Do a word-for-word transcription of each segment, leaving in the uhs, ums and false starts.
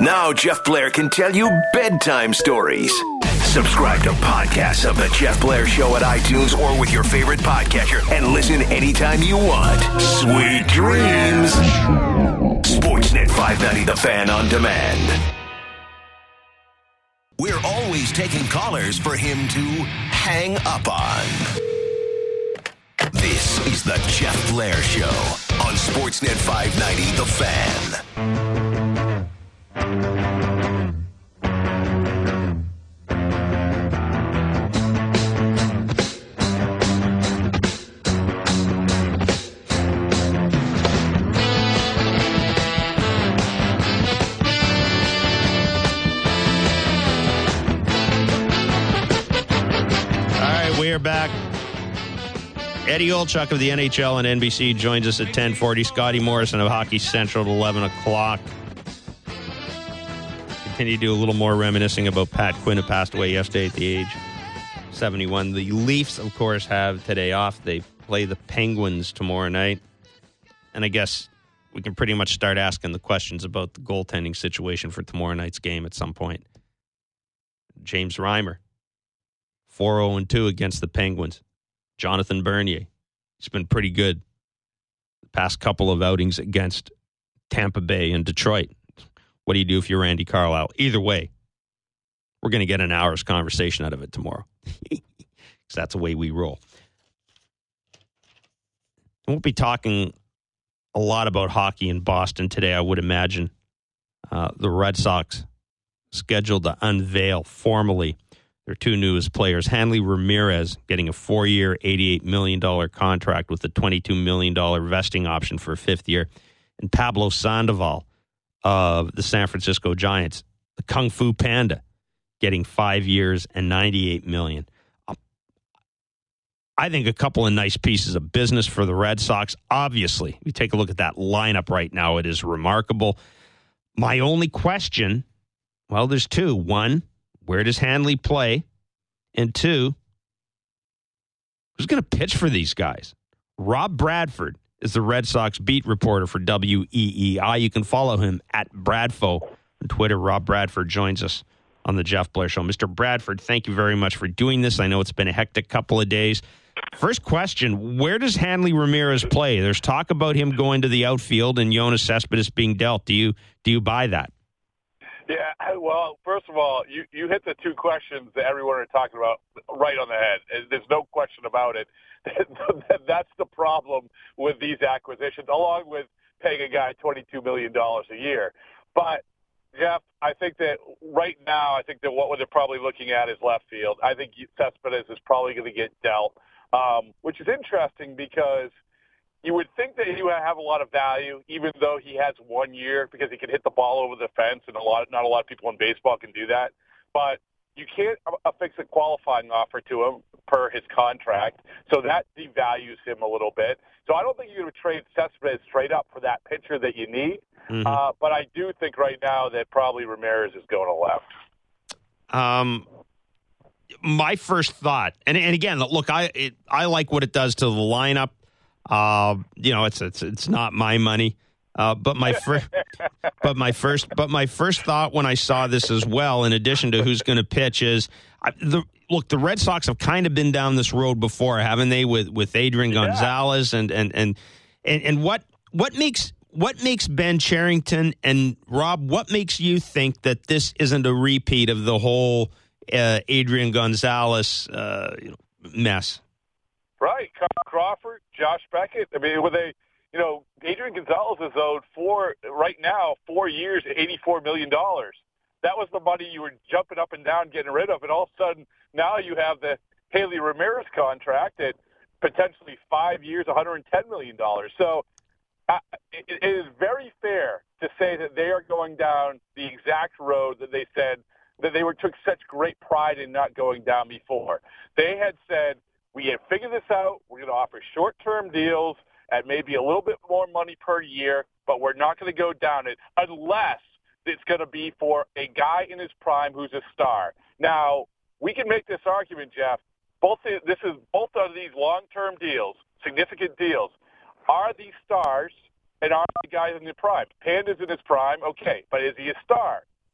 Now Jeff Blair can tell you bedtime stories. Subscribe to podcasts of The Jeff Blair Show at iTunes or with your favorite podcatcher and listen anytime you want. Sweet dreams. Sportsnet five ninety The Fan on demand. We're always taking callers for him to hang up on. This is The Jeff Blair Show on Sportsnet five ninety The Fan. We're back. Eddie Olchuk of the N H L and N B C joins us at ten forty. Scotty Morrison of Hockey Central at eleven o'clock. Continue to do a little more reminiscing about Pat Quinn, who passed away yesterday at the age of seventy-one. The Leafs, of course, have today off. They play the Penguins tomorrow night. And I guess we can pretty much start asking the questions about the goaltending situation for tomorrow night's game at some point. James Reimer. four oh two against the Penguins. Jonathan Bernier. He's been pretty good the past couple of outings against Tampa Bay and Detroit. What do you do if you're Randy Carlyle? Either way, we're going to get an hour's conversation out of it tomorrow. Because that's the way we roll. I won't be talking a lot about hockey in Boston today, I would imagine. Uh, the Red Sox scheduled to unveil formally their two newest players. Hanley Ramirez getting a four-year, eighty-eight million dollars contract with a twenty-two million dollars vesting option for a fifth year. And Pablo Sandoval of the San Francisco Giants, the Kung Fu Panda, getting five years and ninety-eight million dollars. I think a couple of nice pieces of business for the Red Sox. Obviously, you take a look at that lineup right now, it is remarkable. My only question, well, there's two. One, where does Hanley play? And two, who's going to pitch for these guys? Rob Bradford is the Red Sox beat reporter for W E E I. You can follow him at Bradfo on Twitter. Rob Bradford joins us on the Jeff Blair Show. Mister Bradford, thank you very much for doing this. I know it's been a hectic couple of days. First question, where does Hanley Ramirez play? There's talk about him going to the outfield and Jonas Cespedes being dealt. Do you do you buy that? Yeah, well, first of all, you, you hit the two questions that everyone are talking about right on the head. There's no question about it. That's the problem with these acquisitions, along with paying a guy twenty-two million dollars a year. But, Jeff, I think that right now, I think that what they're probably looking at is left field. I think Cespedes is probably going to get dealt, um, which is interesting because you would think that he would have a lot of value, even though he has one year, because he can hit the ball over the fence, and a lot, not a lot of people in baseball can do that. But you can't affix a qualifying offer to him per his contract, so that devalues him a little bit. So I don't think you're going to trade Cespedes straight up for that pitcher that you need. Mm-hmm. Uh, but I do think right now that probably Ramirez is going to left. Um, my first thought, and, and again, look, I it, I like what it does to the lineup. Uh, you know, it's it's it's not my money, uh, but my first, but my first, but my first thought when I saw this as well, in addition to who's going to pitch, is I, the look. The Red Sox have kind of been down this road before, haven't they? With with Adrian yeah. Gonzalez and and and and and what what makes what makes Ben Cherington and Rob? What makes you think that this isn't a repeat of the whole uh, Adrian Gonzalez uh, you know, mess? Right, Crawford, Josh Beckett. I mean, were they, you know, Adrian Gonzalez is owed four right now, four years, eighty-four million dollars. That was the money you were jumping up and down, getting rid of, and all of a sudden now you have the Hanley Ramirez contract at potentially five years, one hundred ten million dollars. So uh, it, it is very fair to say that they are going down the exact road that they said that they were took such great pride in not going down before. They had said, we had figured this out. We're going to offer short-term deals at maybe a little bit more money per year, but we're not going to go down it unless it's going to be for a guy in his prime who's a star. Now, we can make this argument, Jeff. Both this is both of these long-term deals, significant deals. Are these stars and are the guys in the prime? Panda's in his prime, okay, but is he a star?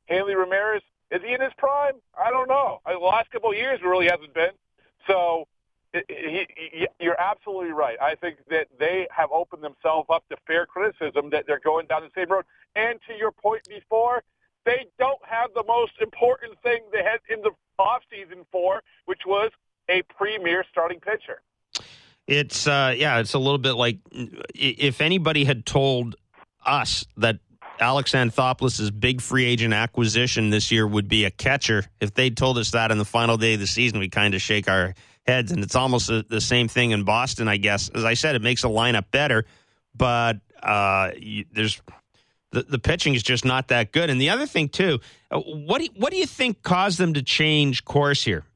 Hanley Ramirez, is he in his prime? I don't know. The last couple of years, really hasn't been. So it, he, he, you're absolutely right. I think that they have opened themselves up to fair criticism that they're going down the same road. And to your point before, they don't have the most important thing they had in the offseason for, which was a premier starting pitcher. It's, uh, yeah, it's a little bit like if anybody had told us that Alex Anthopoulos' big free agent acquisition this year would be a catcher, if they told us that on the final day of the season, we kind of shake our heads. And it's almost a, the same thing in Boston, I guess. As I said, it makes a lineup better, but uh, you, there's the, the pitching is just not that good. And the other thing, too, uh, what do you, what do you think caused them to change course here?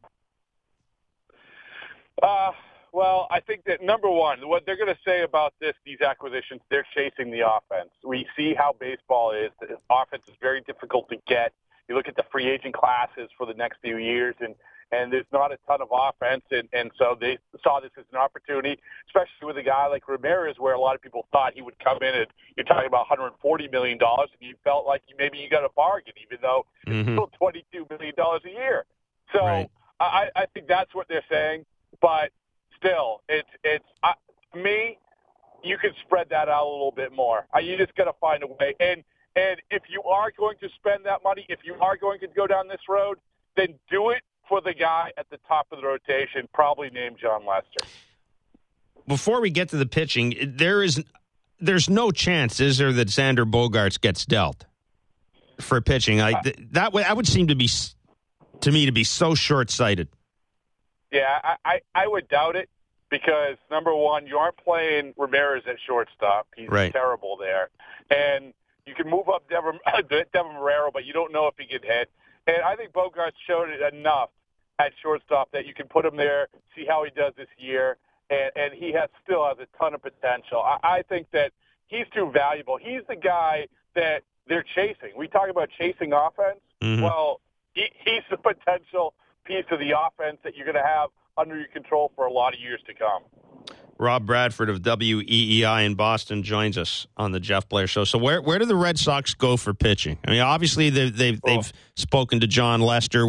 Uh, well, I think that, number one, what they're going to say about this, these acquisitions, they're chasing the offense. We see how baseball is. The offense is very difficult to get. You look at the free agent classes for the next few years, and, and there's not a ton of offense, and, and so they saw this as an opportunity, especially with a guy like Ramirez, where a lot of people thought he would come in and you're talking about one hundred forty million dollars, and you felt like maybe you got a bargain, even though mm-hmm. it's still twenty-two million dollars a year. So right. I, I think that's what they're saying, but still, it's it's uh, me. You could spread that out a little bit more. Uh, you just got to find a way. And and if you are going to spend that money, if you are going to go down this road, then do it for the guy at the top of the rotation, probably named John Lester. Before we get to the pitching, there is there's no chance, is there, that Xander Bogaerts gets dealt for pitching? I, th- that way, that would seem to be to me to be so short-sighted. Yeah, I, I, I would doubt it because, number one, you aren't playing Ramirez at shortstop. He's right. terrible there. And you can move up Devin, Devin Marrero, but you don't know if he can hit. And I think Bogaerts showed it enough at shortstop that you can put him there, see how he does this year, and, and he has still has a ton of potential. I, I think that he's too valuable. He's the guy that they're chasing. We talk about chasing offense. Mm-hmm. Well, he, he's the potential piece of the offense that you're going to have under your control for a lot of years to come. Rob Bradford of W E E I in Boston joins us on the Jeff Blair Show. So where where do the Red Sox go for pitching? I mean, obviously they've they've, oh. they've spoken to John Lester.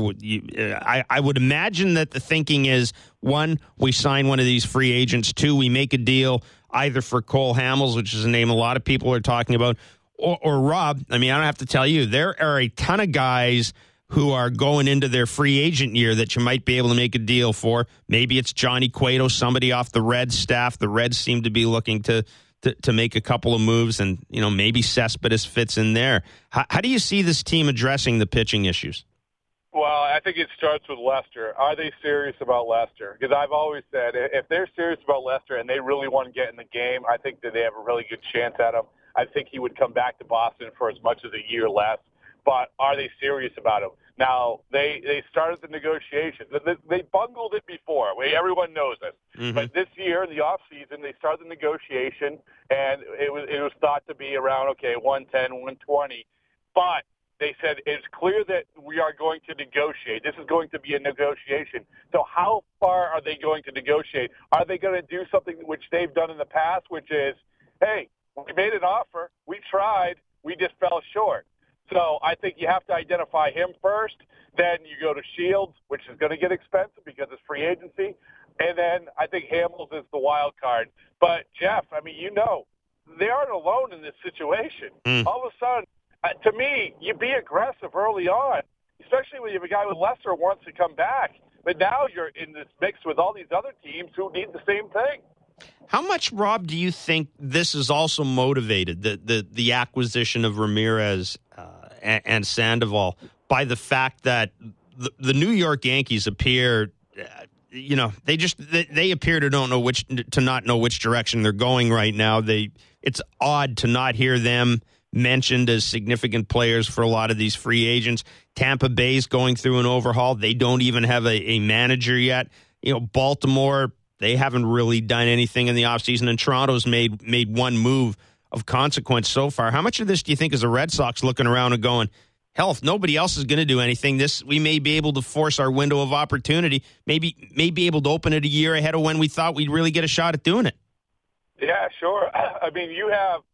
I, I would imagine that the thinking is, one, we sign one of these free agents. Two, we make a deal either for Cole Hamels, which is a name a lot of people are talking about, or, or Rob. I mean, I don't have to tell you, there are a ton of guys who are going into their free agent year that you might be able to make a deal for. Maybe it's Johnny Cueto, somebody off the Reds staff. The Reds seem to be looking to to, to make a couple of moves, and you know maybe Cespedes fits in there. How, how do you see this team addressing the pitching issues? Well, I think it starts with Lester. Are they serious about Lester? Because I've always said if they're serious about Lester and they really want to get in the game, I think that they have a really good chance at him. I think he would come back to Boston for as much as a year less. But are they serious about him? Now, they, they started the negotiations. They, they bungled it before. Everyone knows this. Mm-hmm. But this year, in the offseason, they started the negotiation, and it was it was thought to be around, okay, one ten, one twenty. But they said it's clear that we are going to negotiate. This is going to be a negotiation. So how far are they going to negotiate? Are they going to do something which they've done in the past, which is, hey, we made an offer, we tried, we just fell short. So I think you have to identify him first. Then you go to Shields, which is going to get expensive because it's free agency. And then I think Hamels is the wild card. But, Jeff, I mean, you know, they aren't alone in this situation. Mm. All of a sudden, uh, to me, you be aggressive early on, especially when you have a guy with Lester who wants to come back. But now you're in this mix with all these other teams who need the same thing. How much, Rob, do you think this is also motivated, the the, the acquisition of Ramirez uh, and, and Sandoval, by the fact that the, the New York Yankees appear, uh, you know, they just they, they appear to don't know which to not know which direction they're going right now. They it's odd to not hear them mentioned as significant players for a lot of these free agents. Tampa Bay's going through an overhaul. They don't even have a, a manager yet. You know, Baltimore, they haven't really done anything in the offseason, and Toronto's made made one move of consequence so far. How much of this do you think is the Red Sox looking around and going, hell, if nobody else is going to do anything, this we may be able to force our window of opportunity, maybe may be able to open it a year ahead of when we thought we'd really get a shot at doing it? Yeah, sure. I mean, you have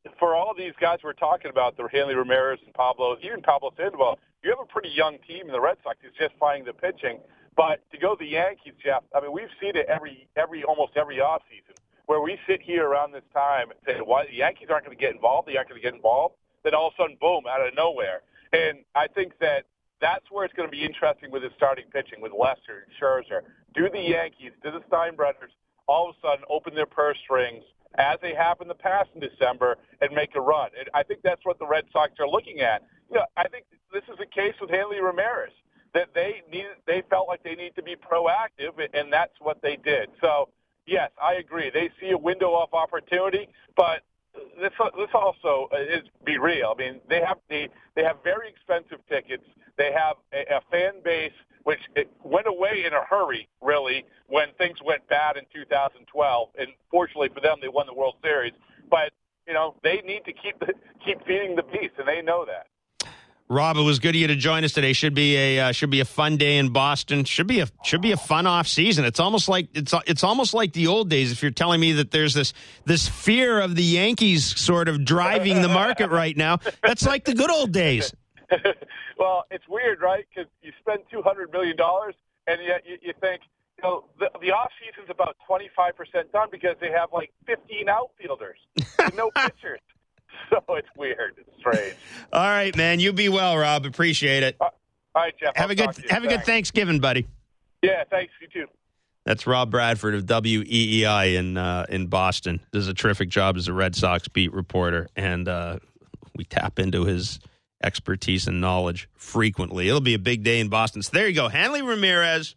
for all these guys we're talking about, the Hanley Ramirez and Pablo, even Pablo Sandoval, you have a pretty young team in the Red Sox. It's just finding the pitching. But to go to the Yankees, Jeff, I mean, we've seen it every, every almost every offseason where we sit here around this time and say, why the Yankees aren't going to get involved, they aren't going to get involved. Then all of a sudden, boom, out of nowhere. And I think that that's where it's going to be interesting with his starting pitching, with Lester and Scherzer. Do the Yankees, do the Steinbrenners all of a sudden open their purse strings, as they have in the past in December, and make a run? And I think that's what the Red Sox are looking at. You know, I think this is the case with Hanley Ramirez, that they needed, they felt like they need to be proactive, and that's what they did. So, yes, I agree. They see a window of opportunity, but this this also is be real. I mean, they have they, they have very expensive tickets. They have a, a fan base which it went away in a hurry, really, when things went bad in two thousand twelve. And fortunately for them, they won the World Series. But, you know, they need to keep the, keep feeding the beast, and they know that. Rob, it was good of you to join us today. Should be a uh, should be a fun day in Boston. Should be a should be a fun off season. It's almost like it's it's almost like the old days. If you're telling me that there's this this fear of the Yankees sort of driving the market right now, that's like the good old days. Well, it's weird, right? Because you spend two hundred million dollars, and yet you, you think, you know, the, the off season's about twenty-five percent done because they have like fifteen outfielders and no pitchers. So it's weird. It's strange. All right, man. You be well, Rob. Appreciate it. Uh, all right, Jeff. Have I'll a good have thanks. a good Thanksgiving, buddy. Yeah, thanks. You too. That's Rob Bradford of W E E I in uh, in Boston. Does a terrific job as a Red Sox beat reporter, and uh, we tap into his expertise and knowledge frequently. It'll be a big day in Boston. So there you go. Hanley Ramirez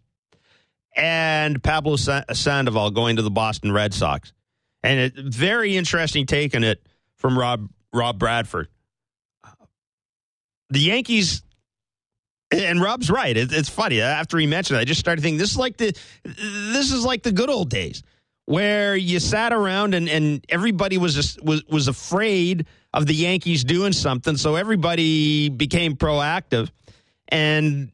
and Pablo Sandoval going to the Boston Red Sox, and a very interesting take on it from Rob Rob Bradford. The Yankees, and Rob's right. It, it's funny. After he mentioned it, I just started thinking this is like the this is like the good old days where you sat around and, and everybody was just, was was afraid of the Yankees doing something, so everybody became proactive, and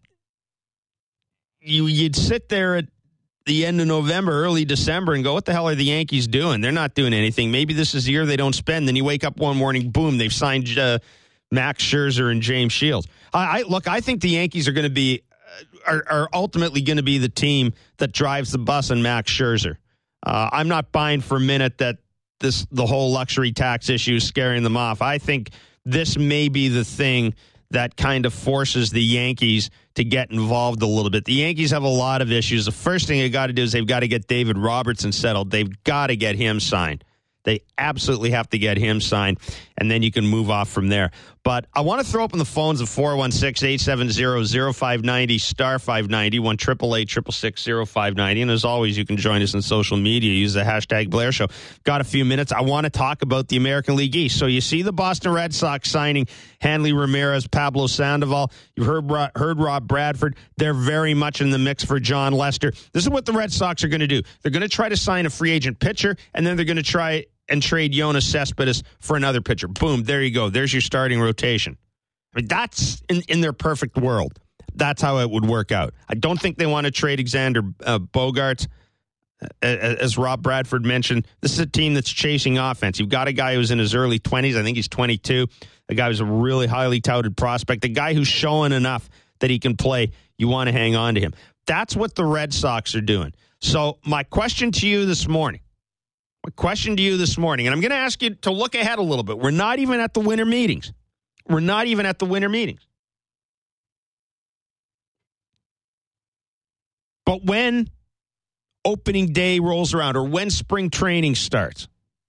you you'd sit there at the end of November, early December, and go, what the hell are the Yankees doing? They're not doing anything. Maybe this is the year they don't spend. Then you wake up one morning, boom, they've signed uh, Max Scherzer and James Shields. I, I look, I think the Yankees are going to be uh, are, are ultimately going to be the team that drives the bus on Max Scherzer. Uh, I'm not buying for a minute that this the whole luxury tax issue is scaring them off. I think this may be the thing that kind of forces the Yankees to get involved a little bit. The Yankees have a lot of issues. The first thing they got to do is they've got to get David Robertson settled. They've got to get him signed. They absolutely have to get him signed, and then you can move off from there. But I want to throw open the phones of four one six, eight seven zero, zero five nine zero, star five ninety, one eight eight eight, six six six, zero five nine zero. And as always, you can join us on social media. Use the hashtag Blair Show. Got a few minutes. I want to talk about the American League East. So you see the Boston Red Sox signing Hanley Ramirez, Pablo Sandoval. You've heard, heard Rob Bradford. They're very much in the mix for John Lester. This is what the Red Sox are going to do. They're going to try to sign a free agent pitcher, and then they're going to try and trade Yoenis Cespedes for another pitcher. Boom, there you go. There's your starting rotation. I mean, that's in, in their perfect world. That's how it would work out. I don't think they want to trade Alexander uh, Bogaerts. As Rob Bradford mentioned, this is a team that's chasing offense. You've got a guy who's in his early twenties. I think he's twenty-two. A guy who's a really highly touted prospect. A guy who's showing enough that he can play. You want to hang on to him. That's what the Red Sox are doing. So my question to you this morning, My question to you this morning, and I'm going to ask you to look ahead a little bit. We're not even at the winter meetings. We're not even at the winter meetings. But when opening day rolls around or when spring training starts,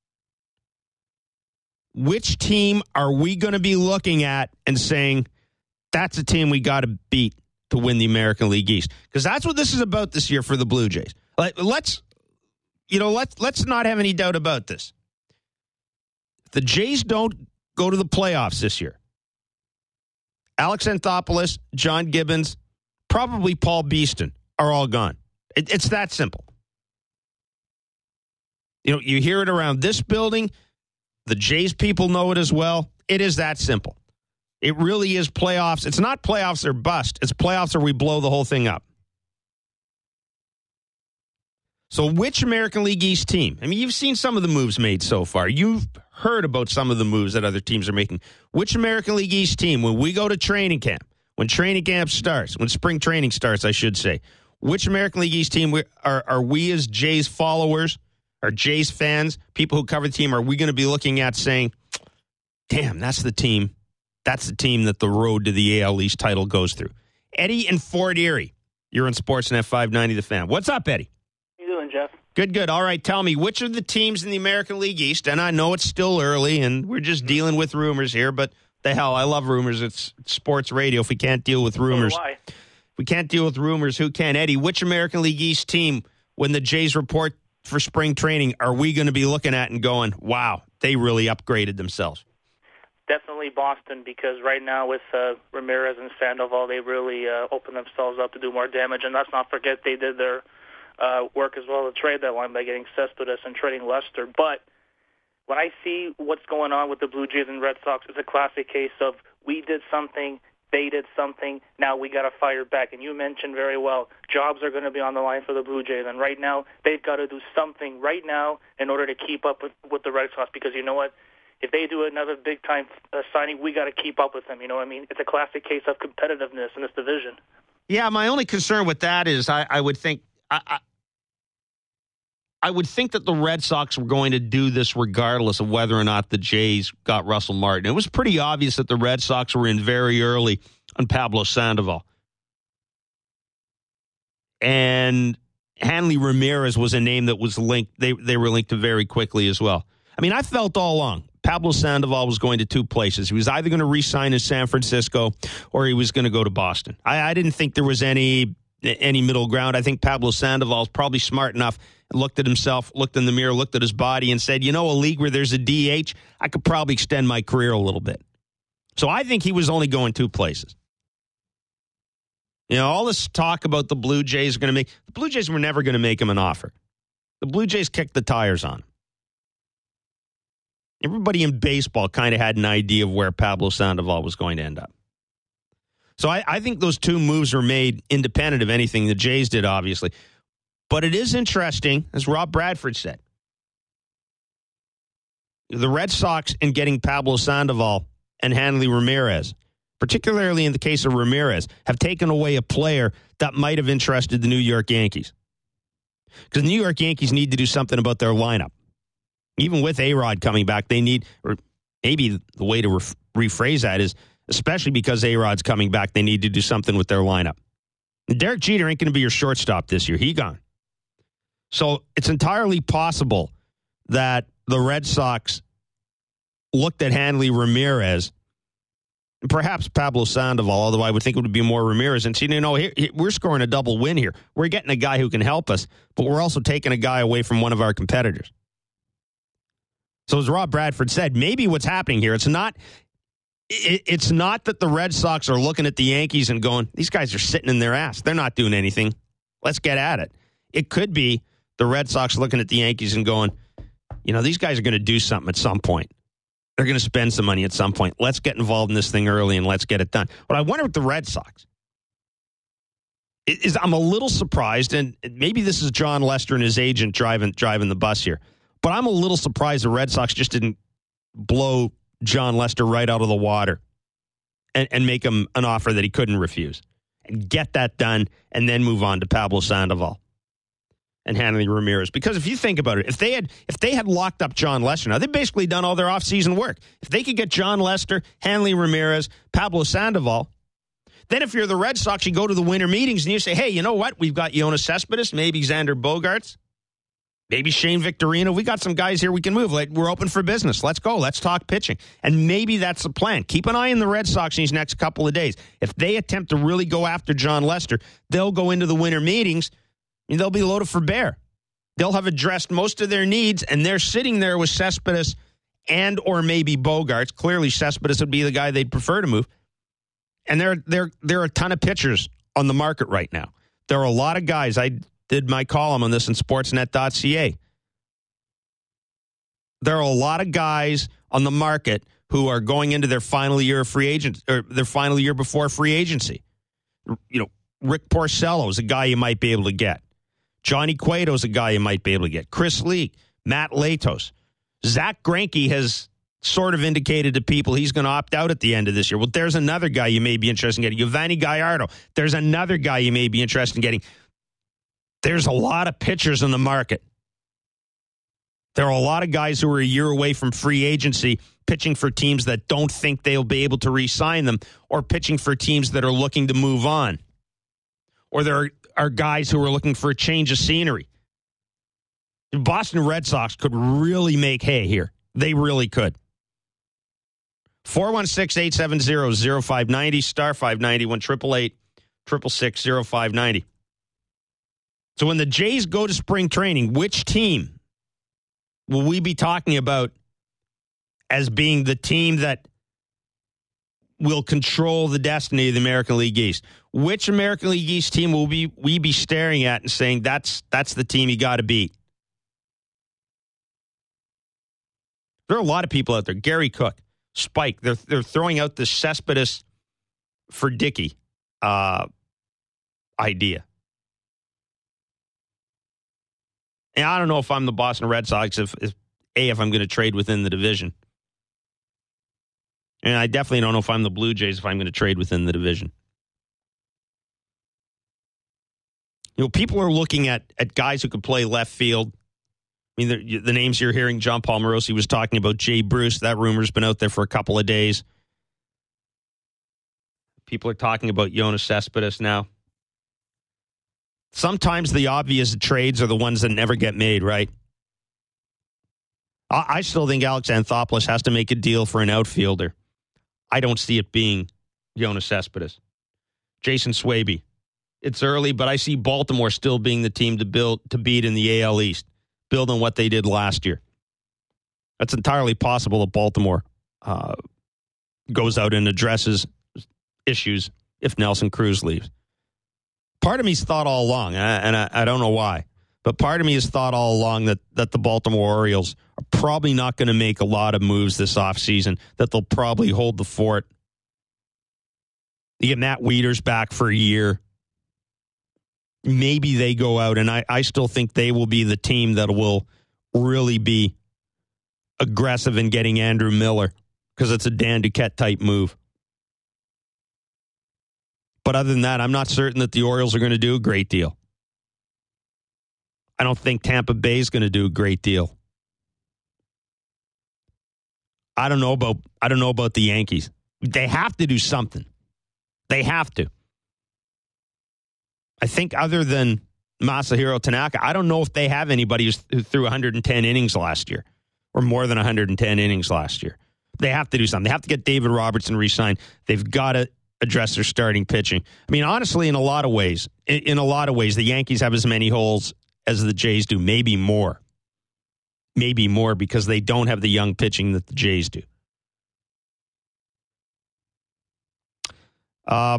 which team are we going to be looking at and saying, that's a team we got to beat to win the American League East? Because that's what this is about this year for the Blue Jays. Let's... You know, let's, let's not have any doubt about this. If the Jays don't go to the playoffs this year, Alex Anthopoulos, John Gibbons, probably Paul Beeston are all gone. It, it's that simple. You know, you hear it around this building. The Jays people know it as well. It is that simple. It really is playoffs. It's not playoffs or bust. It's playoffs or we blow the whole thing up. So which American League East team? I mean, you've seen some of the moves made so far. You've heard about some of the moves that other teams are making. Which American League East team, when we go to training camp, when training camp starts, when spring training starts, I should say, which American League East team we, are, are we as Jays followers, or Jays fans, people who cover the team, are we going to be looking at saying, damn, that's the team, that's the team that the road to the A L East title goes through? Eddie in Fort Erie, you're on Sportsnet five ninety The Fan. What's up, Eddie? How you doing, Jeff? Good, good. All right, tell me, which of the teams in the American League East, and I know it's still early, and we're just dealing with rumors here, but the hell, I love rumors. It's sports radio. If we can't deal with rumors, So do I. if we can't deal with rumors, who can? Eddie, which American League East team, when the Jays report for spring training, are we going to be looking at and going, wow, they really upgraded themselves? Definitely Boston, because right now with uh, Ramirez and Sandoval, they really uh, opened themselves up to do more damage. And let's not forget they did their uh, work as well to trade that line by getting Cespedes and trading Lester. But when I see what's going on with the Blue Jays and Red Sox, it's a classic case of we did something, they did something, now we got to fire back. And you mentioned very well, jobs are going to be on the line for the Blue Jays. And right now, they've got to do something right now in order to keep up with, with the Red Sox, because you know what? If they do another big-time uh, signing, we got to keep up with them. You know what I mean? It's a classic case of competitiveness in this division. Yeah, my only concern with that is I, I would think I, I, I would think that the Red Sox were going to do this regardless of whether or not the Jays got Russell Martin. It was pretty obvious that the Red Sox were in very early on Pablo Sandoval. And Hanley Ramirez was a name that was linked. They, they were linked to very quickly as well. I mean, I felt all along Pablo Sandoval was going to two places. He was either going to re-sign in San Francisco or he was going to go to Boston. I, I didn't think there was any any middle ground. I think Pablo Sandoval is probably smart enough, looked at himself, looked in the mirror, looked at his body and said, you know, a league where there's a D H, I could probably extend my career a little bit. So I think he was only going two places. You know, all this talk about the Blue Jays are going to make, the Blue Jays were never going to make him an offer. The Blue Jays kicked the tires on him. Everybody in baseball kind of had an idea of where Pablo Sandoval was going to end up. So I, I think those two moves were made independent of anything the Jays did, obviously. But it is interesting, as Rob Bradford said, the Red Sox in getting Pablo Sandoval and Hanley Ramirez, particularly in the case of Ramirez, have taken away a player that might have interested the New York Yankees. Because the New York Yankees need to do something about their lineup. Even with A-Rod coming back, they need, or maybe the way to re- rephrase that is, especially because A-Rod's coming back, they need to do something with their lineup. And Derek Jeter ain't going to be your shortstop this year. He gone. So it's entirely possible that the Red Sox looked at Hanley Ramirez, and perhaps Pablo Sandoval, although I would think it would be more Ramirez, and see, you know, here, we're scoring a double win here. We're getting a guy who can help us, but we're also taking a guy away from one of our competitors. So as Rob Bradford said, maybe what's happening here, it's not it, it's not that the Red Sox are looking at the Yankees and going, these guys are sitting in their ass. They're not doing anything. Let's get at it. It could be the Red Sox looking at the Yankees and going, you know, these guys are going to do something at some point. They're going to spend some money at some point. Let's get involved in this thing early and let's get it done. But I wonder with the Red Sox, is I'm a little surprised, and maybe this is John Lester and his agent driving driving the bus here. But I'm a little surprised the Red Sox just didn't blow John Lester right out of the water and, and make him an offer that he couldn't refuse. And get that done and then move on to Pablo Sandoval and Hanley Ramirez. Because if you think about it, if they had if they had locked up John Lester, now they've basically done all their offseason work. If they could get John Lester, Hanley Ramirez, Pablo Sandoval, then if you're the Red Sox, you go to the winter meetings and you say, hey, you know what? We've got Yoenis Cespedes, maybe Xander Bogaerts. Maybe Shane Victorino. We got some guys here we can move. Like, we're open for business. Let's go. Let's talk pitching. And maybe that's the plan. Keep an eye on the Red Sox these next couple of days. If they attempt to really go after John Lester, they'll go into the winter meetings and they'll be loaded for bear. They'll have addressed most of their needs, and they're sitting there with Cespedes and or maybe Bogaerts. Clearly, Cespedes would be the guy they'd prefer to move. And there, there, there are a ton of pitchers on the market right now. There are a lot of guys. I did my column on this in sportsnet dot c a. There are a lot of guys on the market who are going into their final year of free agent, or their final year before free agency. You know, Rick Porcello is a guy you might be able to get. Johnny Cueto is a guy you might be able to get. Chris Lee, Matt Latos. Zach Greinke has sort of indicated to people he's going to opt out at the end of this year. Well, there's another guy you may be interested in getting. Giovanni Gallardo. There's another guy you may be interested in getting. There's a lot of pitchers in the market. There are a lot of guys who are a year away from free agency pitching for teams that don't think they'll be able to re-sign them, or pitching for teams that are looking to move on. Or there are, are guys who are looking for a change of scenery. The Boston Red Sox could really make hay here. They really could. four one six, eight seven zero, zero five nine zero, star five ninety, one eight eight eight, six six six, zero five nine zero. So when the Jays go to spring training, which team will we be talking about as being the team that will control the destiny of the American League East? Which American League East team will we, we be staring at and saying, that's that's the team you got to beat? There are a lot of people out there. Gary Cook, Spike, they're, they're throwing out the Cespedes for Dickey uh, idea. And I don't know if I'm the Boston Red Sox, if, if A, if I'm going to trade within the division. And I definitely don't know if I'm the Blue Jays, if I'm going to trade within the division. You know, people are looking at, at guys who could play left field. I mean, the, the names you're hearing, John Paul Morosi was talking about Jay Bruce. That rumor's been out there for a couple of days. People are talking about Yoenis Cespedes now. Sometimes the obvious trades are the ones that never get made, right? I, I still think Alex Anthopoulos has to make a deal for an outfielder. I don't see it being Yoenis Cespedes. Jason Swaby. It's early, but I see Baltimore still being the team to build to beat in the A L East, build on what they did last year. That's entirely possible that Baltimore uh, goes out and addresses issues if Nelson Cruz leaves. Part of me's thought all along, and I, I don't know why, but part of me has thought all along that, that the Baltimore Orioles are probably not going to make a lot of moves this offseason, that they'll probably hold the fort. You get Matt Wieters back for a year. Maybe they go out, and I, I still think they will be the team that will really be aggressive in getting Andrew Miller, because it's a Dan Duquette type move. But other than that, I'm not certain that the Orioles are going to do a great deal. I don't think Tampa Bay is going to do a great deal. I don't know about I don't know about the Yankees. They have to do something. They have to. I think other than Masahiro Tanaka, I don't know if they have anybody who threw one hundred ten innings last year, or more than one hundred ten innings last year. They have to do something. They have to get David Robertson re-signed. They've got to address their starting pitching. I mean, honestly, in a lot of ways, in, in a lot of ways, the Yankees have as many holes as the Jays do, maybe more. Maybe more, because they don't have the young pitching that the Jays do. Uh,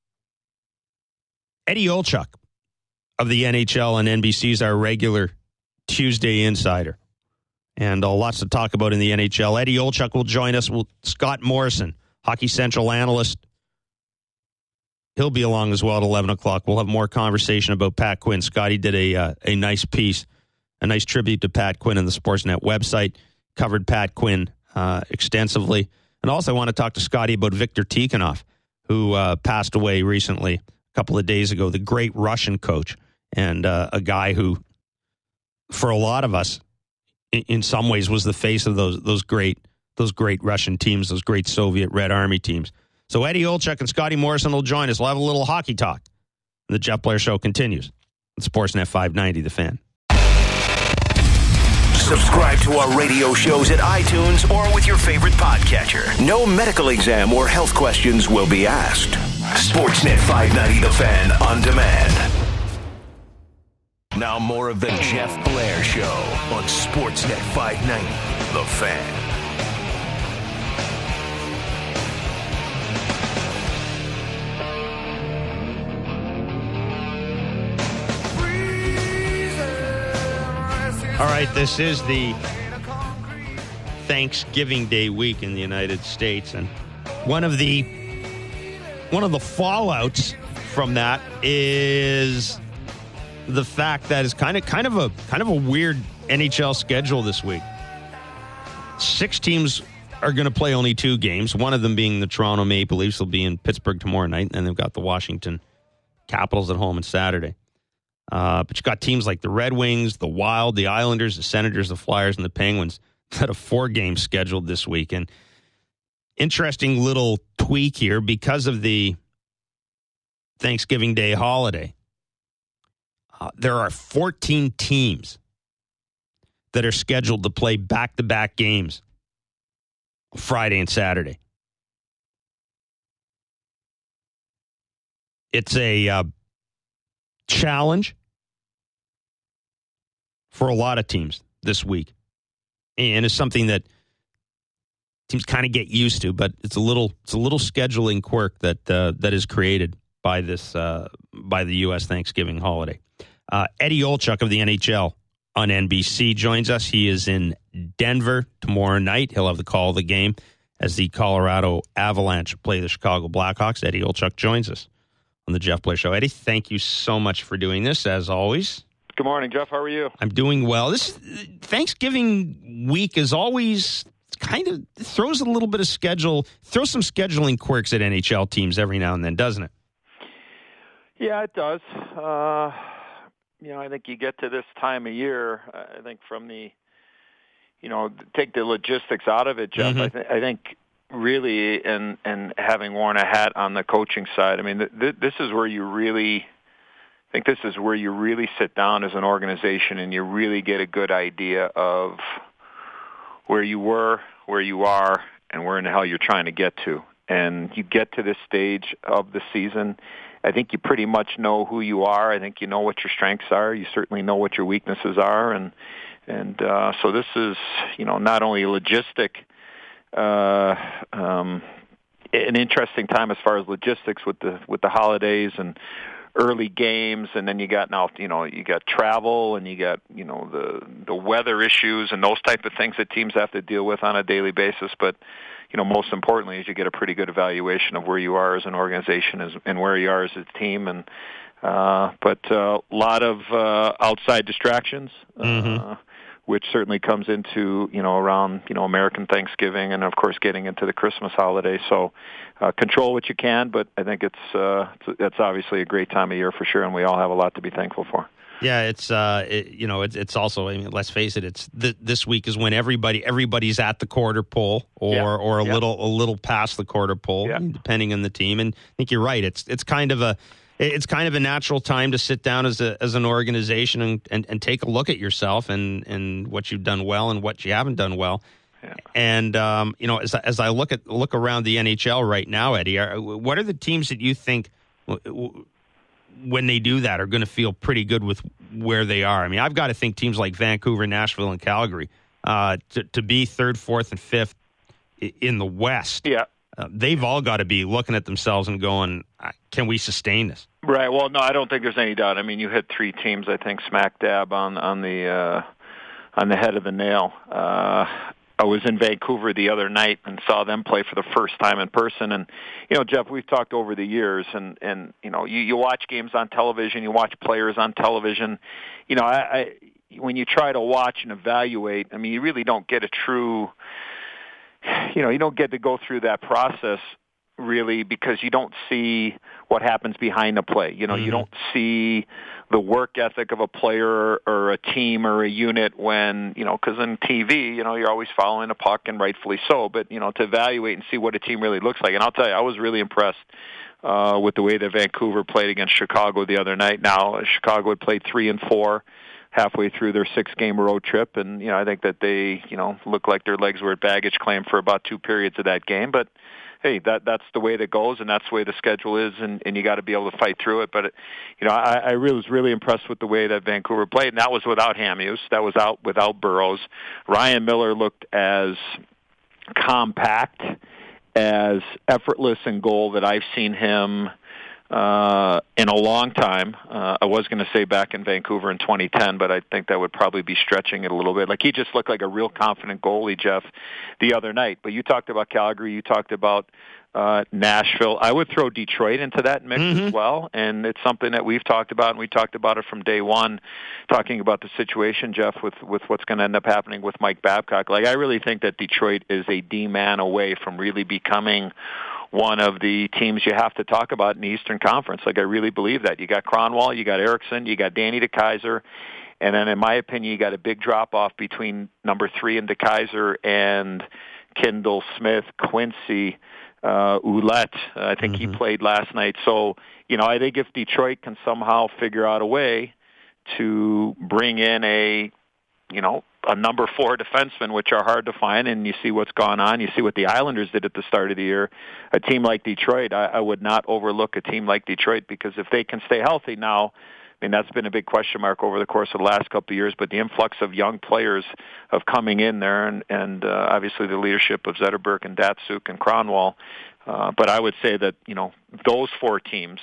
Eddie Olczyk of the N H L and N B C is our regular Tuesday insider. And uh, lots to talk about in the N H L. Eddie Olczyk will join us. We'll, Scott Morrison, Hockey Central analyst, he'll be along as well at eleven o'clock. We'll have more conversation about Pat Quinn. Scotty did a uh, a nice piece, a nice tribute to Pat Quinn on the Sportsnet website, covered Pat Quinn uh, extensively. And also I want to talk to Scotty about Viktor Tikhonov, who uh, passed away recently, a couple of days ago, the great Russian coach, and uh, a guy who, for a lot of us, in, in some ways was the face of those those great those great Russian teams, those great Soviet Red Army teams. So Eddie Olczyk and Scotty Morrison will join us. We'll have a little hockey talk. The Jeff Blair Show continues. It's Sportsnet five ninety, The Fan. Subscribe to our radio shows at iTunes or with your favorite podcatcher. No medical exam or health questions will be asked. Sportsnet five ninety, The Fan on demand. Now more of the Jeff Blair Show on Sportsnet five ninety, The Fan. All right, this is the Thanksgiving Day week in the United States, and one of the one of the fallouts from that is the fact that it's kind of kind of a kind of a weird N H L schedule this week. Six teams are going to play only two games. One of them being the Toronto Maple Leafs will be in Pittsburgh tomorrow night, and then they've got the Washington Capitals at home on Saturday. Uh, but you've got teams like the Red Wings, the Wild, the Islanders, the Senators, the Flyers, and the Penguins that have four games scheduled this week. And interesting little tweak here because of the Thanksgiving Day holiday. Uh, there are fourteen teams that are scheduled to play back-to-back games Friday and Saturday. It's a uh, challenge for a lot of teams this week. And it's something that teams kind of get used to, but it's a little it's a little scheduling quirk that uh, that is created by this uh, by the U S Thanksgiving holiday. Uh, Eddie Olczyk of the N H L on N B C joins us. He is in Denver tomorrow night. He'll have the call of the game as the Colorado Avalanche play the Chicago Blackhawks. Eddie Olczyk joins us on the Jeff Blair Show. Eddie, thank you so much for doing this, as always. Good morning, Jeff. How are you? I'm doing well. This Thanksgiving week is always kind of throws a little bit of schedule, throws some scheduling quirks at N H L teams every now and then, doesn't it? Yeah, it does. Uh, you know, I think you get to this time of year, I think from the, you know, take the logistics out of it, Jeff. Mm-hmm. I, th- I think really, and and having worn a hat on the coaching side, I mean, th- th- this is where you really, I think this is where you really sit down as an organization and you really get a good idea of where you were, where you are, and where in the hell you're trying to get to. And you get to this stage of the season, I think you pretty much know who you are. I think you know what your strengths are. You certainly know what your weaknesses are. And and uh, so this is, you know, not only a logistic, uh, um, an interesting time as far as logistics with the with the holidays and early games, and then you got now, you know, you got travel and you got, you know, the the weather issues and those type of things that teams have to deal with on a daily basis. But you know, most importantly is you get a pretty good evaluation of where you are as an organization as, and where you are as a team. And uh, but a uh, lot of uh, outside distractions, mm-hmm. uh, which certainly comes into, you know, around, you know, American Thanksgiving and, of course, getting into the Christmas holiday. So uh, control what you can, but I think it's, uh, it's it's obviously a great time of year for sure, and we all have a lot to be thankful for. Yeah, it's uh, it, you know, it's it's also. I mean, let's face it. It's th- this week is when everybody everybody's at the quarter pole, or yeah. or a yeah. little a little past the quarter pole, yeah. depending on the team. And I think you're right. It's it's kind of a it's kind of a natural time to sit down as a as an organization and, and, and take a look at yourself and, and what you've done well and what you haven't done well. Yeah. And um, you know, as as I look at look around the N H L right now, Eddie, are, what are the teams that you think, when they do that, are going to feel pretty good with where they are? I mean, I've got to think teams like Vancouver, Nashville, and Calgary uh, to, to be third, fourth, and fifth in the West. Yeah, uh, they've all got to be looking at themselves and going, "Can we sustain this?" Right. Well, no, I don't think there's any doubt. I mean, you hit three teams, I think, smack dab on on the uh, on the head of the nail. Uh, I was in Vancouver the other night and saw them play for the first time in person. And, you know, Jeff, we've talked over the years, and, and you know, you, you watch games on television, you watch players on television. You know, I, I when you try to watch and evaluate, I mean, you really don't get a true, you know, you don't get to go through that process really, because you don't see what happens behind the play. You know, mm-hmm. you don't see the work ethic of a player or a team or a unit when, you know, because in T V, you know, you're always following the puck, and rightfully so, but, you know, to evaluate and see what a team really looks like. And I'll tell you, I was really impressed uh, with the way that Vancouver played against Chicago the other night. Now, Chicago had played three and four halfway through their six-game road trip, and, you know, I think that they, you know, looked like their legs were at baggage claim for about two periods of that game, but hey, that that's the way that goes, and that's the way the schedule is, and, and you got to be able to fight through it. But, it, you know, I, I really was really impressed with the way that Vancouver played, and that was without Hamhuis. That was out without Burrows. Ryan Miller looked as compact, as effortless in goal that I've seen him uh, in a long time. Uh, I was going to say back in Vancouver in twenty ten, but I think that would probably be stretching it a little bit. Like, he just looked like a real confident goalie, Jeff, the other night. But you talked about Calgary. You talked about uh, Nashville. I would throw Detroit into that mix mm-hmm. as well, and it's something that we've talked about, and we talked about it from day one, talking about the situation, Jeff, with, with what's going to end up happening with Mike Babcock. Like, I really think that Detroit is a D-man away from really becoming one of the teams you have to talk about in the Eastern Conference. Like, I really believe that. You got Kronwall, you got Eriksson, you got Danny DeKeyser, and then in my opinion, you got a big drop-off between number three and DeKeyser and Kindle, Smith, Quincy, uh, Ouellette. Uh, I think mm-hmm. he played last night. So, you know, I think if Detroit can somehow figure out a way to bring in a, you know, a number four defenseman, which are hard to find, and you see what's gone on. You see what the Islanders did at the start of the year. A team like Detroit, I, I would not overlook a team like Detroit, because if they can stay healthy now, I mean, that's been a big question mark over the course of the last couple of years, but the influx of young players of coming in there, and, and uh, obviously the leadership of Zetterberg and Datsuk and Kronwall. Uh, but I would say that, you know, those four teams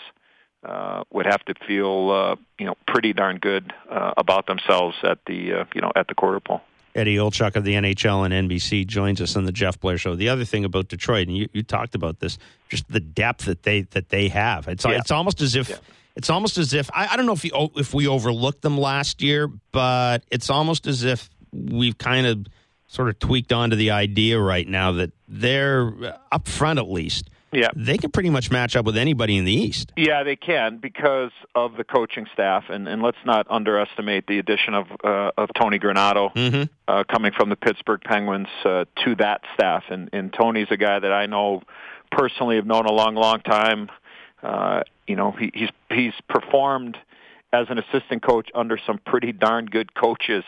uh, would have to feel, uh, you know, pretty darn good uh, about themselves at the, uh, you know, at the quarter pole. Eddie Olczyk of the N H L and N B C joins us on the Jeff Blair Show. The other thing about Detroit, and you, you talked about this, just the depth that they that they have. It's yeah. it's almost as if yeah. it's almost as if I, I don't know if we if we overlooked them last year, but it's almost as if we've kind of sort of tweaked onto the idea right now that they're up front, at least. Yeah, they can pretty much match up with anybody in the East. Yeah, they can, because of the coaching staff, and, and let's not underestimate the addition of uh, of Tony Granato mm-hmm. uh, coming from the Pittsburgh Penguins uh, to that staff. And, and Tony's a guy that I know personally, have known a long, long time. Uh, you know, he, he's he's performed as an assistant coach under some pretty darn good coaches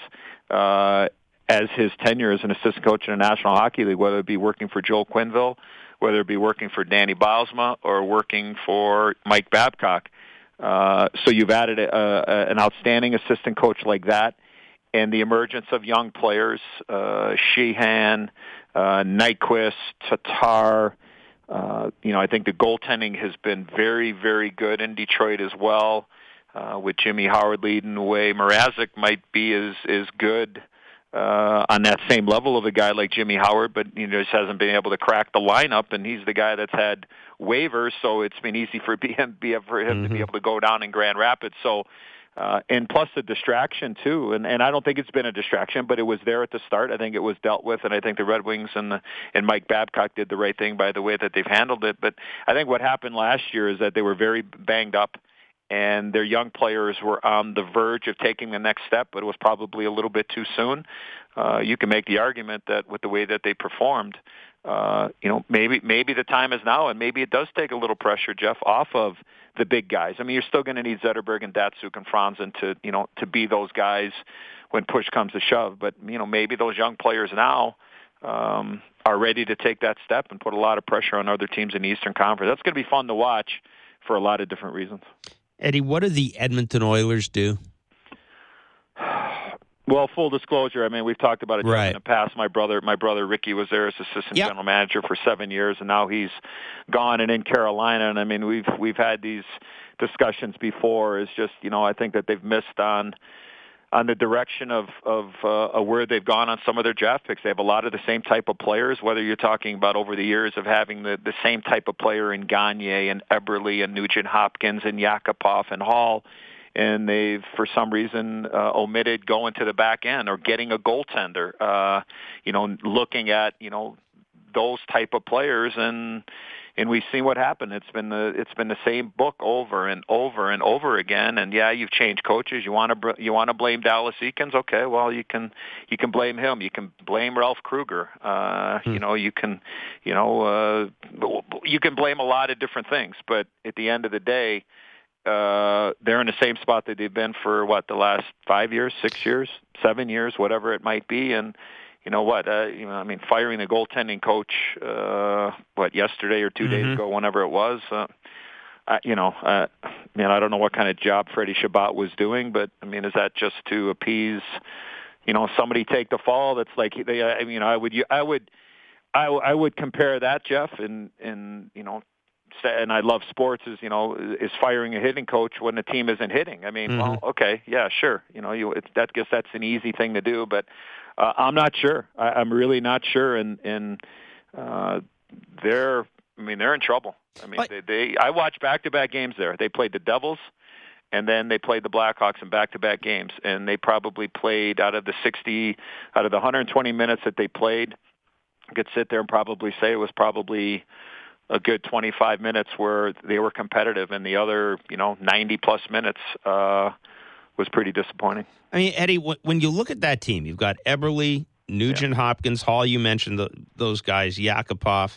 uh, as his tenure as an assistant coach in the National Hockey League, whether it be working for Joel Quenneville, whether it be working for Danny Bylsma, or working for Mike Babcock. Uh, so you've added a, a, an outstanding assistant coach like that, and the emergence of young players, uh, Sheehan, uh, Nyquist, Tatar. Uh, you know, I think the goaltending has been very, very good in Detroit as well, uh, with Jimmy Howard leading the way. Mrazek might be as, as good Uh, on that same level of a guy like Jimmy Howard, but you know, just hasn't been able to crack the lineup, and he's the guy that's had waivers, so it's been easy for him, for him mm-hmm. to be able to go down in Grand Rapids. So, uh, and plus the distraction too, and, and I don't think it's been a distraction, but it was there at the start. I think it was dealt with, and I think the Red Wings and the, and Mike Babcock did the right thing by the way that they've handled it. But I think what happened last year is that they were very banged up, and their young players were on the verge of taking the next step, but it was probably a little bit too soon. Uh, you can make the argument that with the way that they performed, uh, you know, maybe maybe the time is now, and maybe it does take a little pressure, Jeff, off of the big guys. I mean, you're still going to need Zetterberg and Datsuk and Franzen to, you know, to be those guys when push comes to shove. But, you know, maybe those young players now um, are ready to take that step and put a lot of pressure on other teams in the Eastern Conference. That's going to be fun to watch for a lot of different reasons. Eddie, what do the Edmonton Oilers do? Well, full disclosure, I mean, we've talked about it right. in the past. My brother, my brother Ricky was there as assistant yep. general manager for seven years, and now he's gone and in Carolina. And I mean, we've we've had these discussions before. It's just, you know, I think that they've missed on on the direction of of uh, where they've gone on some of their draft picks. They have a lot of the same type of players, whether you're talking about over the years of having the, the same type of player in Gagne and Eberle and Nugent Hopkins and Yakupov and Hall, and they've, for some reason, uh, omitted going to the back end or getting a goaltender, uh, you know, looking at, you know, those type of players, and and we've seen what happened. It's been the it's been the same book over and over and over again. And yeah, you've changed coaches. You want to you want to blame Dallas Eakins? Okay, well you can you can blame him. You can blame Ralph Kruger. Uh, hmm. You know you can you know uh, you can blame a lot of different things. But at the end of the day, uh, they're in the same spot that they've been for what, the last five years, six years, seven years, whatever it might be, and. You know what? Uh, you know, I mean, firing the goaltending coach, uh, what, yesterday or two mm-hmm. days ago, whenever it was. Uh, I, you know, uh, man, I don't know what kind of job Freddie Shabbat was doing, but I mean, is that just to appease, you know, somebody take the fall? That's like, they, I mean, I would, I would, I, I would compare that, Jeff, and and you know, and I love sports. Is you know, is firing a hitting coach when the team isn't hitting? I mean, mm-hmm. well, okay, yeah, sure. You know, you, it's, that guess that's an easy thing to do, but. Uh, I'm not sure. I, I'm really not sure, and and uh, they're I mean, they're in trouble. I mean, But, they, they. I watched back-to-back games there. They played the Devils, and then they played the Blackhawks in back-to-back games. And they probably played out of the sixty, out of the one hundred twenty minutes that they played, I could sit there and probably say it was probably a good twenty-five minutes where they were competitive, and the other, you know, ninety-plus minutes uh, was pretty disappointing. I mean, Eddie, when you look at that team, you've got Eberle, Nugent, yeah. Hopkins, Hall, you mentioned the, those guys, Yakupov.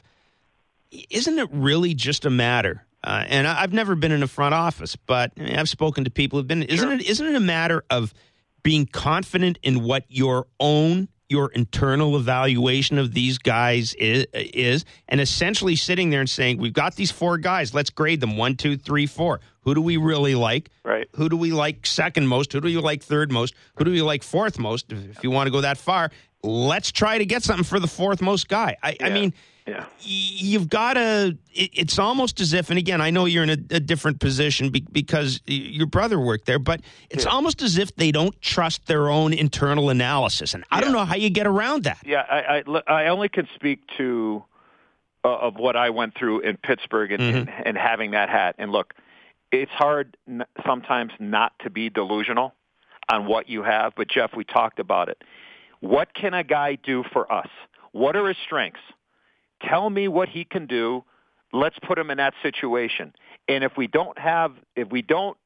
Isn't it really just a matter, uh, and I've never been in a front office, but I mean, I've spoken to people who've been, isn't sure. it? Isn't it a matter of being confident in what your own, your internal evaluation of these guys is, is, and essentially sitting there and saying, we've got these four guys, let's grade them, one, two, three, four. Who do we really like? Right. Who do we like second most? Who do you like third most? Who do you like fourth most? If you want to go that far, let's try to get something for the fourth most guy. I, yeah. I mean, yeah. you've got to, it, it's almost as if, and again, I know you're in a, a different position be, because your brother worked there, but it's yeah. almost as if they don't trust their own internal analysis. And I yeah. don't know how you get around that. Yeah, I, I, I only can speak to uh, of what I went through in Pittsburgh and, mm-hmm. and, and having that hat. And look, it's hard n- sometimes not to be delusional on what you have, but Jeff, we talked about it. What can a guy do for us? What are his strengths? Tell me what he can do. Let's put him in that situation. And if we don't have, if we don't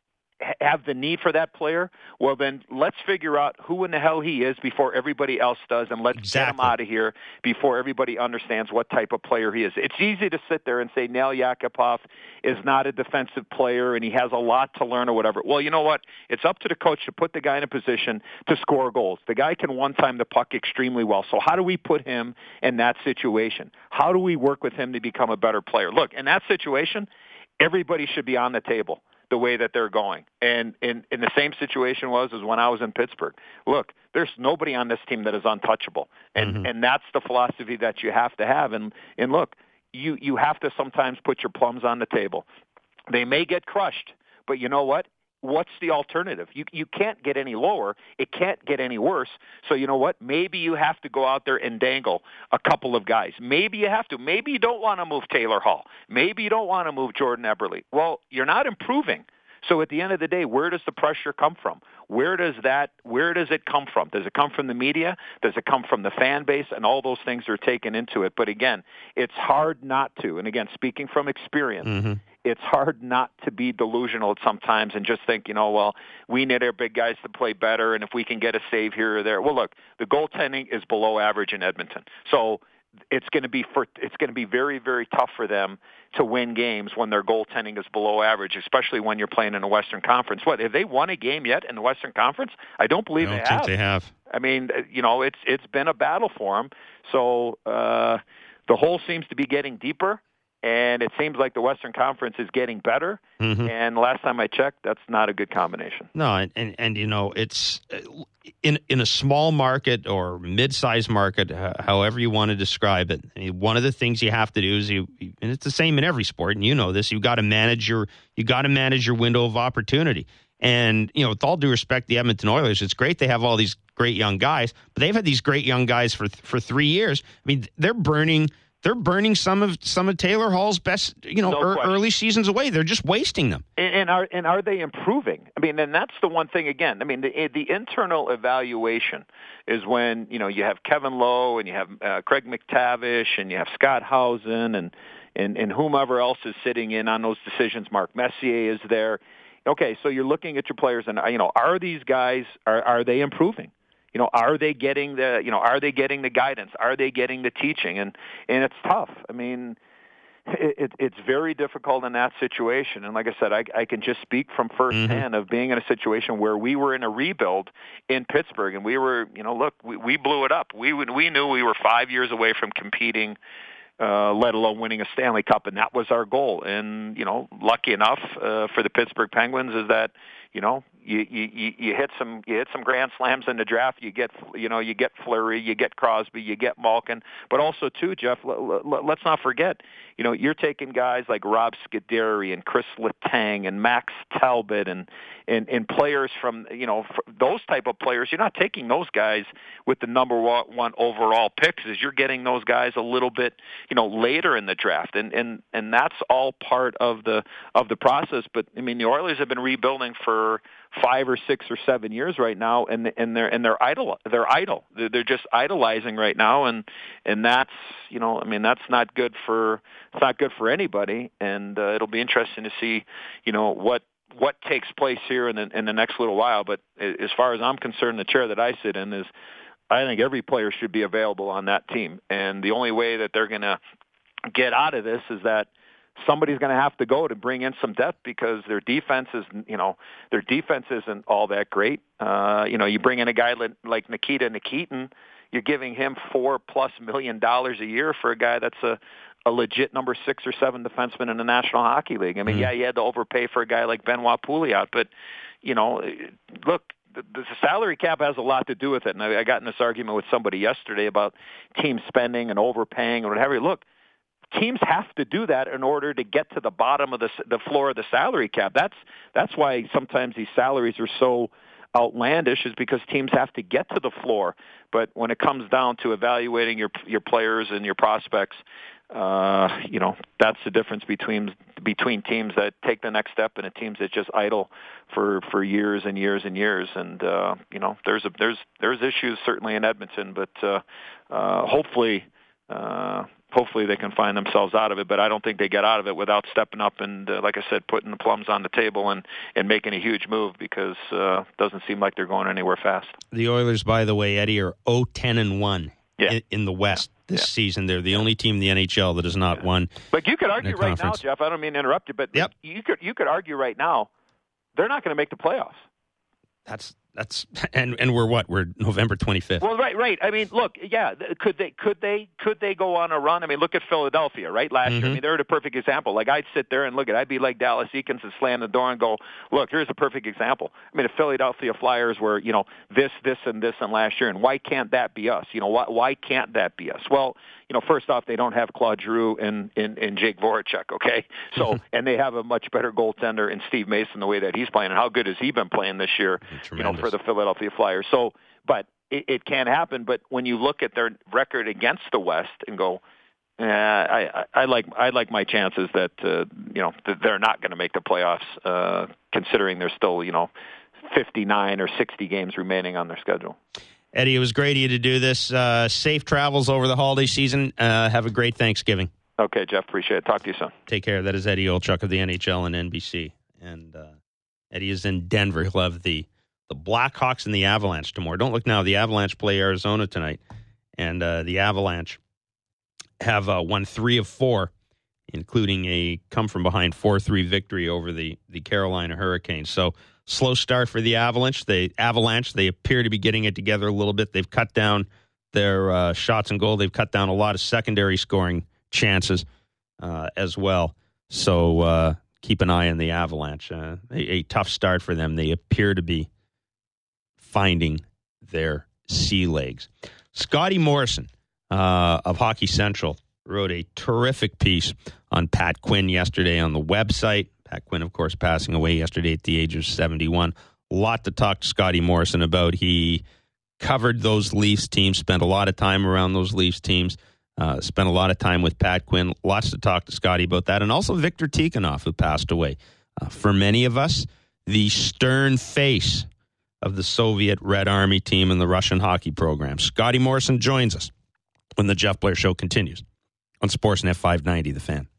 have the need for that player, well, then let's figure out who in the hell he is before everybody else does, and let's exactly. get him out of here before everybody understands what type of player he is. It's easy to sit there and say Nail Yakupov is not a defensive player and he has a lot to learn or whatever. Well, you know what? It's up to the coach to put the guy in a position to score goals. The guy can one-time the puck extremely well. So how do we put him in that situation? How do we work with him to become a better player? Look, in that situation, everybody should be on the table the way that they're going. And in, in the same situation was as when I was in Pittsburgh. Look, there's nobody on this team that is untouchable. And mm-hmm. and that's the philosophy that you have to have. And and look, you, you have to sometimes put your plums on the table. They may get crushed, but you know what? What's the alternative? You you can't get any lower. It can't get any worse. So you know what? Maybe you have to go out there and dangle a couple of guys. Maybe you have to. Maybe you don't want to move Taylor Hall. Maybe you don't want to move Jordan Eberle. Well, you're not improving. So at the end of the day, where does the pressure come from? Where does that? Where does it come from? Does it come from the media? Does it come from the fan base? And all those things are taken into it. But again, it's hard not to. And again, speaking from experience, mm-hmm. it's hard not to be delusional sometimes and just think, you know, well, we need our big guys to play better, and if we can get a save here or there. Well, look, the goaltending is below average in Edmonton. So it's going to be for it's going to be very, very tough for them to win games when their goaltending is below average, especially when you're playing in a Western Conference. What, have they won a game yet in the Western Conference? I don't believe I don't they think have. they have. I mean, you know, it's it's been a battle for them. So uh, the hole seems to be getting deeper, and it seems like the Western Conference is getting better. Mm-hmm. And last time I checked, that's not a good combination. No, and, and, and you know, it's in in a small market or mid-sized market, however you want to describe it. I mean, one of the things you have to do is you, and it's the same in every sport, and you know this. You got to manage your you got to manage your window of opportunity. And you know, with all due respect, the Edmonton Oilers, it's great they have all these great young guys, but they've had these great young guys for for three years. I mean, they're burning. They're burning some of some of Taylor Hall's best, you know, no er, early seasons away. They're just wasting them. And, and are and are they improving? I mean, and that's the one thing again. I mean, the the internal evaluation is when you know you have Kevin Lowe and you have uh, Craig McTavish and you have Scott Housen and, and and whomever else is sitting in on those decisions. Mark Messier is there. Okay, so you're looking at your players and you know, are these guys are are they improving? You know, are they getting the, you know, are they getting the guidance? Are they getting the teaching? And and it's tough. I mean, it, it, it's very difficult in that situation. And like I said, I, I can just speak from firsthand mm-hmm. of being in a situation where we were in a rebuild in Pittsburgh, and we were, you know, look, we, we blew it up. We we knew we were five years away from competing, uh, let alone winning a Stanley Cup, and that was our goal. And you know, lucky enough uh, for the Pittsburgh Penguins is that, you know, you, you you hit some you hit some grand slams in the draft. You get you know you get Fleury, you get Crosby, you get Malkin, but also too, Jeff. L- l- let's not forget, you know, you're taking guys like Rob Scuderi and Chris Letang and Max Talbot and and, and players from you know those type of players. You're not taking those guys with the number one overall picks. As you're getting those guys a little bit you know later in the draft, and and and that's all part of the of the process. But I mean, the Oilers have been rebuilding for five or six or seven years right now, and and they're and they're idle. They're idle. They're, they're just idolizing right now, and and that's you know, I mean, that's not good for it's not good for anybody. And uh, it'll be interesting to see, you know, what what takes place here in the in the next little while. But as far as I'm concerned, the chair that I sit in is, I think every player should be available on that team, and the only way that they're going to get out of this is that somebody's going to have to go to bring in some depth, because their defense is, you know, their defense isn't all that great. Uh, you know, you bring in a guy like Nikita Nikitin, you're giving him four plus million dollars a year for a guy that's a, a legit number six or seven defenseman in the National Hockey League. I mean, mm-hmm. yeah, you had to overpay for a guy like Benoit Pouliot, but, you know, look, the, the salary cap has a lot to do with it. And I, I got in this argument with somebody yesterday about team spending and overpaying and whatever. Look, teams have to do that in order to get to the bottom of the the floor of the salary cap. That's that's why sometimes these salaries are so outlandish, is because teams have to get to the floor. But when it comes down to evaluating your your players and your prospects, uh, you know, that's the difference between between teams that take the next step and the teams that just idle for, for years and years and years. And uh, you know, there's a there's there's issues certainly in Edmonton, but uh, uh, hopefully. Uh, Hopefully they can find themselves out of it, but I don't think they get out of it without stepping up and, uh, like I said, putting the plums on the table and, and making a huge move, because it uh, doesn't seem like they're going anywhere fast. The Oilers, by the way, Eddie, are oh ten and one yeah. in, in the West yeah. this yeah. season. They're the only team in the N H L that has not yeah. won. But you could argue right now, Jeff, I don't mean to interrupt you, but yep. you could you could argue right now they're not going to make the playoffs. That's that's and and we're what we're November twenty-fifth. Well, right, right. I mean, look, yeah. Could they could they could they go on a run? I mean, look at Philadelphia, right? Last mm-hmm. year, I mean, they're the perfect example. Like, I'd sit there and look at, I'd be like Dallas Eakins and slam the door and go, look, here's a perfect example. I mean, the Philadelphia Flyers were, you know, this, this, and this, and last year, and why can't that be us? You know, why why can't that be us? Well, you know, first off, they don't have Claude Giroux and, and, and Jake Voracek, okay? So, and they have a much better goaltender in Steve Mason, the way that he's playing, and how good has he been playing this year, you know, for the Philadelphia Flyers. So, but it, it can happen. But when you look at their record against the West and go, eh, I, I like I like my chances that, uh, you know, that they're not going to make the playoffs, uh, considering there's still, you know, fifty-nine or sixty games remaining on their schedule. Eddie, it was great of you to do this. Uh, safe travels over the holiday season. Uh, have a great Thanksgiving. Okay, Jeff. Appreciate it. Talk to you soon. Take care. That is Eddie Olczyk of the N H L and N B C. And uh, Eddie is in Denver. He'll have the, the Blackhawks and the Avalanche tomorrow. Don't look now. The Avalanche play Arizona tonight. And uh, the Avalanche have uh, won three of four, including a come-from-behind four three victory over the, the Carolina Hurricanes. So, slow start for the Avalanche. They Avalanche. They appear to be getting it together a little bit. They've cut down their uh, shots and goal. They've cut down a lot of secondary scoring chances uh, as well. So uh, keep an eye on the Avalanche. Uh, a, a tough start for them. They appear to be finding their sea legs. Scotty Morrison uh, of Hockey Central wrote a terrific piece on Pat Quinn yesterday on the website. Pat Quinn, of course, passing away yesterday at the age of seventy-one. A lot to talk to Scotty Morrison about. He covered those Leafs teams, spent a lot of time around those Leafs teams, uh, spent a lot of time with Pat Quinn. Lots to talk to Scotty about that. And also Victor Tikhonov, who passed away. Uh, for many of us, the stern face of the Soviet Red Army team and the Russian hockey program. Scotty Morrison joins us when the Jeff Blair Show continues on Sportsnet five ninety, The Fan.